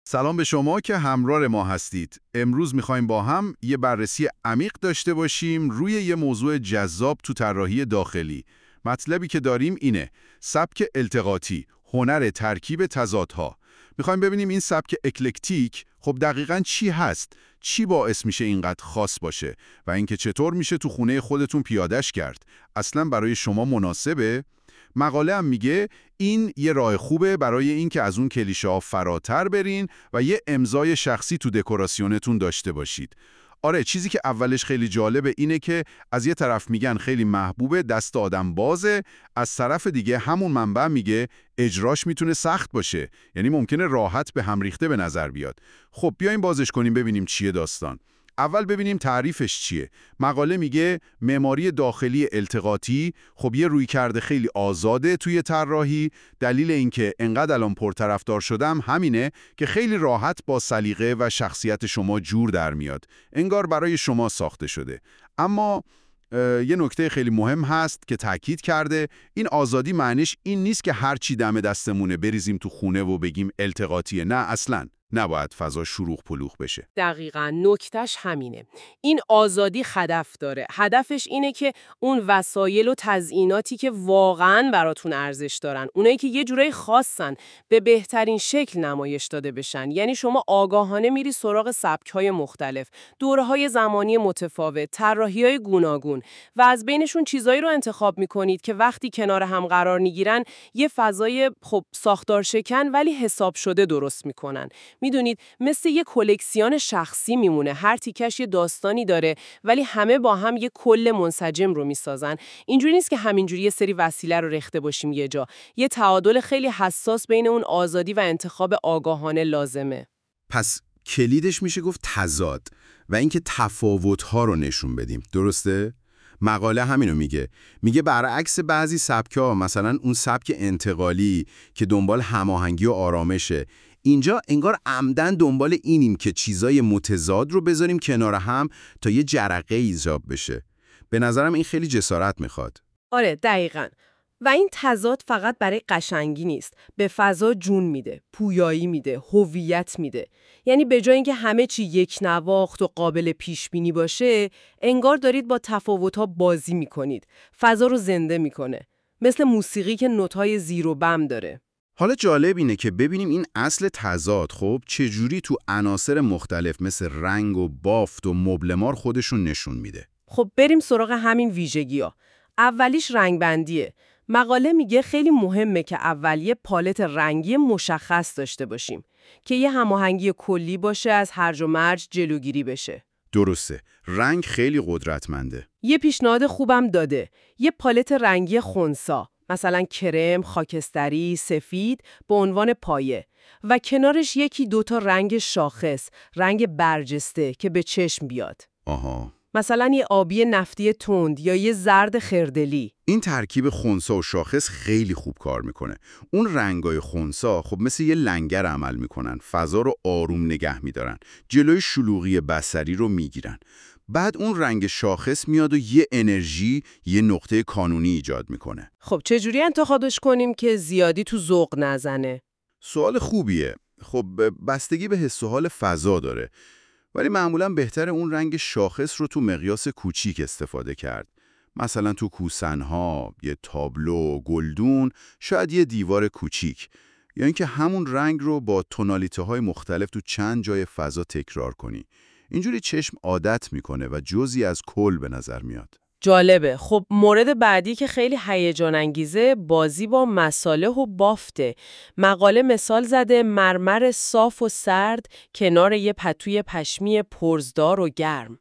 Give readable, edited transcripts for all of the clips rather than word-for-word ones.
سلام به شما که همراه ما هستید. امروز میخوایم با هم یه بررسی عمیق داشته باشیم روی یه موضوع جذاب تو طراحی داخلی. مطلبی که داریم اینه: سبک التقاطی، هنر ترکیب تضادها. میخوایم ببینیم این سبک اکلکتیک خب دقیقاً چی هست؟ چی باعث میشه اینقدر خاص باشه؟ و اینکه چطور میشه تو خونه خودتون پیاده‌اش کرد؟ اصلاً برای شما مناسبه؟ مقاله هم میگه این یه راه خوبه برای اینکه از اون کلیشه‌ها فراتر برین و یه امضای شخصی تو دکوراسیونتون داشته باشید. آره، چیزی که اولش خیلی جالبه اینه که از یه طرف میگن خیلی محبوبه، دست آدم بازه، از طرف دیگه همون منبع میگه اجراش میتونه سخت باشه، یعنی ممکنه راحت به هم ریخته به نظر بیاد. خب بیایم بازش کنیم ببینیم چیه داستان. اول ببینیم تعریفش چیه. مقاله میگه معماری داخلی التقاطی خب یه رویکرد خیلی آزاده توی طراحی. دلیل اینکه انقدر الان پرطرفدار شدم همینه که خیلی راحت با سلیقه و شخصیت شما جور در میاد. انگار برای شما ساخته شده. اما یه نکته خیلی مهم هست که تاکید کرده: این آزادی معنیش این نیست که هر چی دم دستمونه بریزیم تو خونه و بگیم التقاطیه. نه، اصلاً نباید فضا شلوغ پلوغ بشه. دقیقاً نکتش همینه. این آزادی هدف داره. هدفش اینه که اون وسایل و تزییناتی که واقعاً براتون ارزش دارن، اونایی که یه جورایی خاصن، به بهترین شکل نمایش داده بشن. یعنی شما آگاهانه میری سراغ سبک‌های مختلف، دوره‌های زمانی متفاوت، طراحی‌های گوناگون و از بینشون چیزایی رو انتخاب می‌کنید که وقتی کنار هم قرار می‌گیرن یه فضای ساختار شکن ولی حساب شده درست می‌کنن. میدونید مثل یه کلکسیون شخصی میمونه. هر تیکش یه داستانی داره ولی همه با هم یه کل منسجم رو میسازن. اینجوری نیست که همینجوری یه سری وسیله رو ریخته باشیم یه جا. یه تعادل خیلی حساس بین اون آزادی و انتخاب آگاهانه لازمه. پس کلیدش میشه گفت تضاد و اینکه تفاوت‌ها رو نشون بدیم. درسته؟ مقاله همینو میگه برعکس بعضی سبک‌ها، مثلا اون سبک انتقالی که دنبال هماهنگی و آرامشه، اینجا انگار عمدن دنبال اینیم که چیزای متضاد رو بذاریم کنار هم تا یه جرقه ایجاب بشه. به نظرم این خیلی جسارت میخواد. آره دقیقاً. و این تضاد فقط برای قشنگی نیست، به فضا جون میده، پویایی میده، هویت میده. یعنی به جای اینکه همه چی یک نواخت و قابل پیش بینی باشه، انگار دارید با تفاوت‌ها بازی میکنید. فضا رو زنده میکنه. مثل موسیقی که نوت‌های زیر و بم داره. حالا جالب اینه که ببینیم این اصل تضاد خب چجوری تو عناصر مختلف مثل رنگ و بافت و مبلمار خودشون نشون میده. خب بریم سراغ همین ویژگی‌ها. اولیش رنگبندیه. مقاله میگه خیلی مهمه که اول یه پالت رنگی مشخص داشته باشیم که یه هماهنگی کلی باشه، از هرج و مرج جلوگیری بشه. درسته، رنگ خیلی قدرتمنده. یه پیشنهاد خوبم داده. یه پالت رنگی خنثی، مثلا کرم، خاکستری، سفید به عنوان پایه و کنارش یکی دوتا رنگ شاخص، رنگ برجسته که به چشم بیاد. آها. مثلا یه آبی نفتی تند یا یه زرد خردلی. این ترکیب خنثی و شاخص خیلی خوب کار میکنه. اون رنگای خنثی خب مثل یه لنگر عمل میکنن، فضا رو آروم نگه میدارن، جلوی شلوغی بصری رو میگیرن. بعد اون رنگ شاخص میاد و یه انرژی، یه نقطه کانونی ایجاد میکنه. خب چجوری انتخابش کنیم که زیادی تو ذوق نزنه؟ سوال خوبیه. خب بستگی به حس و حال فضا داره، ولی معمولا بهتر اون رنگ شاخص رو تو مقیاس کوچیک استفاده کرد. مثلا تو کوسنها، یه تابلو، گلدون، شاید یه دیوار کوچیک، یا اینکه همون رنگ رو با تونالیته های مختلف تو چند جای فضا تکرار کنی. اینجوری چشم عادت میکنه و جزئی از کل به نظر میاد. جالبه. خب مورد بعدی که خیلی هیجان انگیزه بازی با مصالح و بافته. مقاله مثال زده مرمر صاف و سرد کنار یه پتوی پشمی پرزدار و گرم.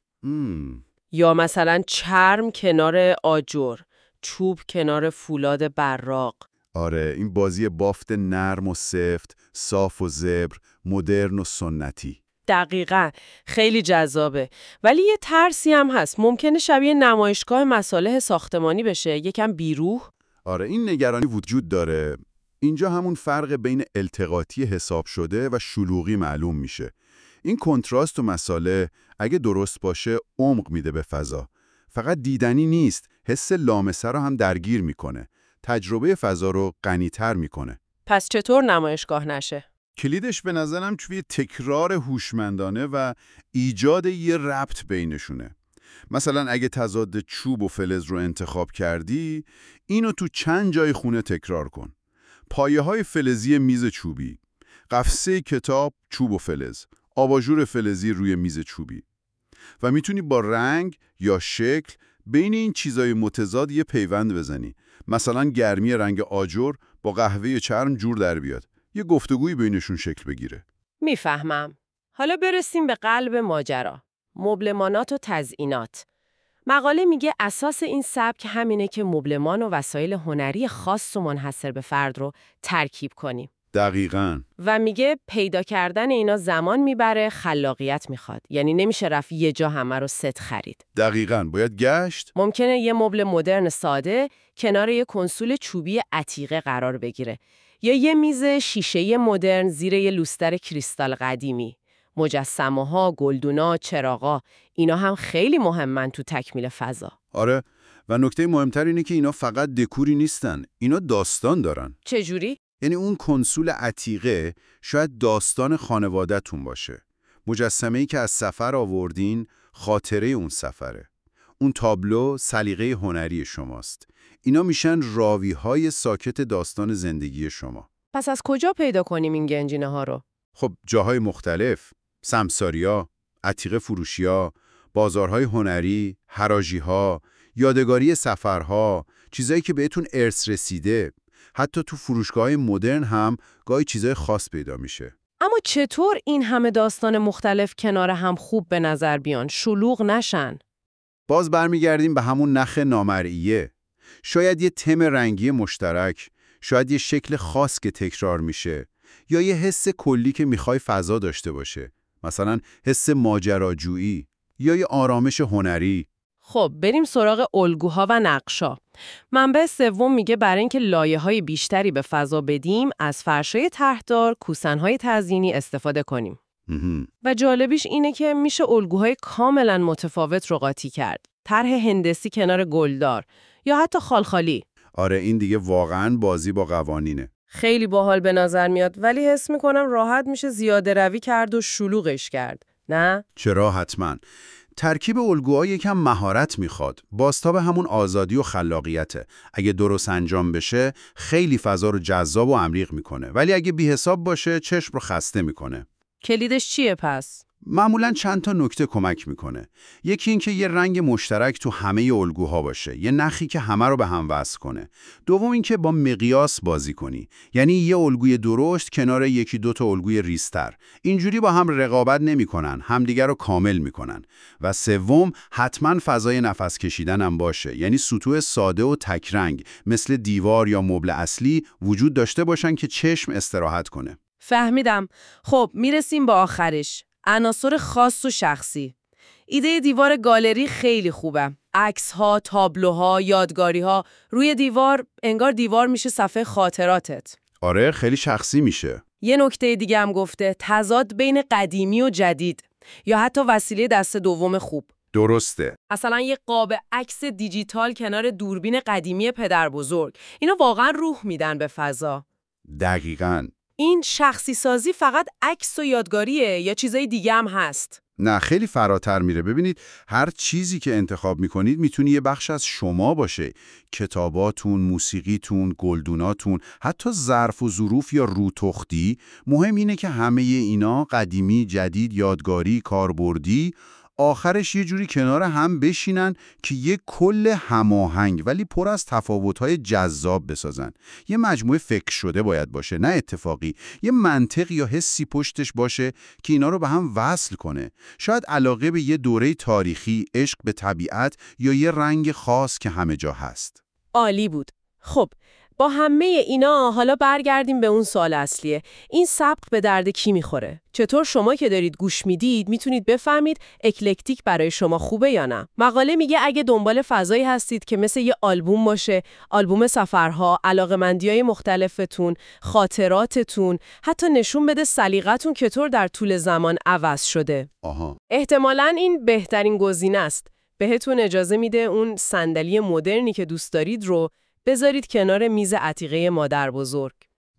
یا مثلا چرم کنار آجر، چوب کنار فولاد براق. آره، این بازی بافت نرم و سفت، صاف و زبر، مدرن و سنتی. دقیقاً، خیلی جذابه. ولی یه ترسی هم هست. ممکنه شبیه نمایشگاه مصالح ساختمانی بشه، یکم بیروح. آره، این نگرانی وجود داره. اینجا همون فرق بین التقاطی حساب شده و شلوغی معلوم میشه. این کنتراست و مساله اگه درست باشه عمق میده به فضا. فقط دیدنی نیست، حس لامسه رو هم درگیر میکنه. تجربه فضا رو غنی‌تر میکنه. پس چطور نمایشگاه نشه؟ کلیدش به نظرم توی تکرار هوشمندانه و ایجاد یه ربط بینشونه. مثلا اگه تضاد چوب و فلز رو انتخاب کردی، اینو تو چند جای خونه تکرار کن. پایه‌های فلزی میز چوبی، قفسه کتاب چوب و فلز، آباژور فلزی روی میز چوبی. و میتونی با رنگ یا شکل بین این چیزای متضاد یه پیوند بزنی. مثلا گرمی رنگ آجر با قهوه چرم جور در بیاد. یه گفتگویی بینشون شکل بگیره. میفهمم. حالا برسیم به قلب ماجرا. مبلمانات و تزیینات. مقاله میگه اساس این سبک همینه که مبلمان و وسایل هنری خاص و منحصر به فرد رو ترکیب کنیم. دقیقاً. و میگه پیدا کردن اینا زمان میبره، خلاقیت میخواد. یعنی نمیشه رفت یه جا همه رو ست خرید. دقیقاً. باید گشت. ممکنه یه مبل مدرن ساده کنار یه کنسول چوبی عتیقه قرار بگیره. یا یه میز شیشه‌ای مدرن زیر یه لوستر کریستال قدیمی. مجسمه‌ها، گلدونا، چراغا، اینا هم خیلی مهمن تو تکمیل فضا. آره. و نکته مهمتر اینه که اینا فقط دکوری نیستن. اینا داستان دارن. چجوری؟ یعنی اون کنسول عتیقه شاید داستان خانواده‌تون باشه. مجسمه‌ای که از سفر آوردین خاطره اون سفره. اون تابلو سلیقه هنری شماست. اینا میشن راوی‌های ساکت داستان زندگی شما. پس از کجا پیدا کنیم این گنجینه ها رو؟ خب جاهای مختلف، سمساریا، عتیقه فروشیا، بازارهای هنری، حراجی‌ها، یادگاری سفرها، چیزایی که بهتون ارث رسیده. حتی تو فروشگاه‌های مدرن هم گاهی چیزای خاص پیدا میشه. اما چطور این همه داستان مختلف کنار هم خوب به نظر بیان، شلوغ نشن؟ باز برمیگردیم به همون نخ نامرئیه. شاید یه تم رنگی مشترک، شاید یه شکل خاص که تکرار میشه، یا یه حس کلی که میخوای فضا داشته باشه. مثلا حس ماجراجویی یا یه آرامش هنری. خب بریم سراغ الگوها و نقشا. منبع سوم میگه برای اینکه لایه‌های بیشتری به فضا بدیم، از فرشای طرحدار، کوسن‌های تزیینی استفاده کنیم. و جالبیش اینه که میشه الگوهای کاملا متفاوت رو قاطی کرد. طرح هندسی کنار گلدار یا حتی خالخالی. آره این دیگه واقعاً بازی با قوانینه. خیلی باحال به نظر میاد، ولی حس میکنم راحت میشه زیاده روی کرد و شلوغش کرد. نه؟ چرا؟ حتما. ترکیب الگوها یکم مهارت میخواد. بازتاب همون آزادی و خلاقیته. اگه درست انجام بشه خیلی فضا رو جذاب و عمیق میکنه، ولی اگه بی‌حساب باشه چشم رو خسته میکنه. کلیدش چیه پس؟ معمولاً چند تا نکته کمک میکنه. یکی این که یه رنگ مشترک تو همه الگوها باشه، یه نخی که همه رو به هم وصل کنه. دوم این که با مقیاس بازی کنی، یعنی یه الگوی درشت کنار یکی دو تا الگوی ریزتر. اینجوری با هم رقابت نمیکنن، همدیگر رو کامل میکنن. و سوم حتما فضای نفس کشیدن هم باشه، یعنی سطوح ساده و تک رنگ مثل دیوار یا مبل اصلی وجود داشته باشن که چشم استراحت کنه. فهمیدم. خب میرسیم به آخرش. عناصر خاص و شخصی. ایده دیوار گالری خیلی خوبه. عکس‌ها، تابلوها، یادگاری‌ها روی دیوار، انگار دیوار میشه صفحه خاطراتت. آره خیلی شخصی میشه. یه نکته دیگه هم گفته، تضاد بین قدیمی و جدید یا حتی وسیله دست دوم خوب. درسته. مثلا یه قاب عکس دیجیتال کنار دوربین قدیمی پدر بزرگ. اینا واقعا روح میدن به فضا. دقیقاً. این شخصی سازی فقط عکس و یادگاریه یا چیزای دیگه هم هست؟ نه خیلی فراتر میره. ببینید هر چیزی که انتخاب میکنید میتونه یه بخش از شما باشه. کتاباتون، موسیقیتون، گلدوناتون، حتی ظرف و ظروف یا روتختی. مهم اینه که همه اینا قدیمی، جدید، یادگاری، کاربردی، آخرش یه جوری کنار هم بشینن که یه کل هماهنگ ولی پر از تفاوت‌های جذاب بسازن. یه مجموعه فکر شده باید باشه، نه اتفاقی. یه منطق یا حسی پشتش باشه که اینا رو به هم وصل کنه. شاید علاقه به یه دوره تاریخی، عشق به طبیعت یا یه رنگ خاص که همه جا هست. عالی بود. خب با همه اینا حالا برگردیم به اون سوال اصلیه. این سبک به درد کی میخوره؟ چطور شما که دارید گوش میدید میتونید بفهمید اکلکتیک برای شما خوبه یا نه؟ مقاله میگه اگه دنبال فضایی هستید که مثل یه آلبوم باشه، آلبوم سفرها، علاقه‌مندی‌های مختلفتون، خاطراتتون، حتی نشون بده سلیقتون چطور در طول زمان عوض شده. احتمالاً این بهترین گزینه است. بهتون اجازه میده اون صندلی مدرنی که دوست دارید رو بذارید کنار میز عتیقه مادر بزرگ.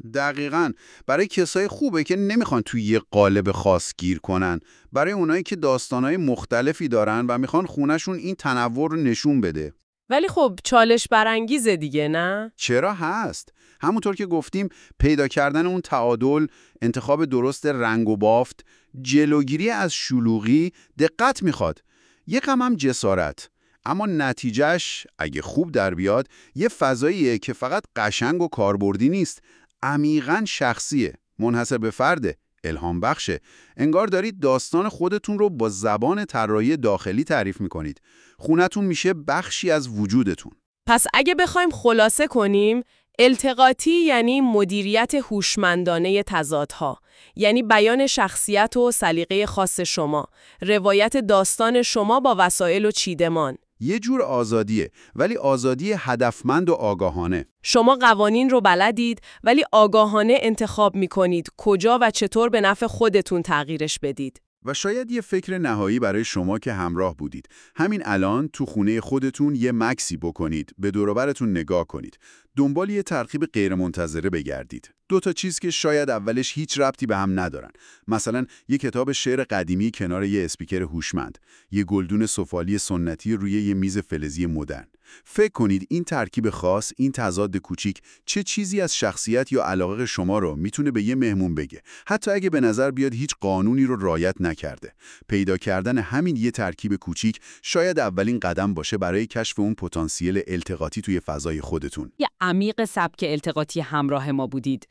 دقیقاً. برای کسای خوبه که نمیخوان توی یه قالب خاص گیر کنن. برای اونایی که داستانای مختلفی دارن و میخوان خونه‌شون این تنوع رو نشون بده. ولی خب چالش برانگیزه دیگه، نه؟ چرا هست؟ همونطور که گفتیم پیدا کردن اون تعادل، انتخاب درست رنگ و بافت، جلوگیری از شلوغی دقت میخواد. یه کم هم جسارت. اما نتیجهش اگه خوب در بیاد یه فضاییه که فقط قشنگ و کاربردی نیست، عمیقاً شخصیه، منحصر به فرده، الهام بخشه. انگار دارید داستان خودتون رو با زبان طراحی داخلی تعریف میکنید. خونتون میشه بخشی از وجودتون. پس اگه بخوایم خلاصه کنیم، التقاطی یعنی مدیریت هوشمندانه تضادها، یعنی بیان شخصیت و سلیقه خاص شما، روایت داستان شما با وسایل و چیدمان. یه جور آزادیه، ولی آزادی هدفمند و آگاهانه. شما قوانین رو بلدید ولی آگاهانه انتخاب می‌کنید کجا و چطور به نفع خودتون تغییرش بدید. و شاید یه فکر نهایی برای شما که همراه بودید. همین الان تو خونه خودتون یه مکسی بکنید، به دور و برتون نگاه کنید. دنبال یه ترکیب غیرمنتظره بگردید. 2 چیز که شاید اولش هیچ ربطی به هم ندارن. مثلا یه کتاب شعر قدیمی کنار یه اسپیکر هوشمند، یه گلدون سفالی سنتی روی یه میز فلزی مدرن. فکر کنید این ترکیب خاص، این تضاد کوچیک، چه چیزی از شخصیت یا علاقه شما رو میتونه به یه مهمون بگه، حتی اگه به نظر بیاد هیچ قانونی رو رعایت نکرده. پیدا کردن همین یه ترکیب کوچیک شاید اولین قدم باشه برای کشف اون پتانسیل التقاطی توی فضای خودتون. یه عمیق سبک التقاطی همراه ما بودید.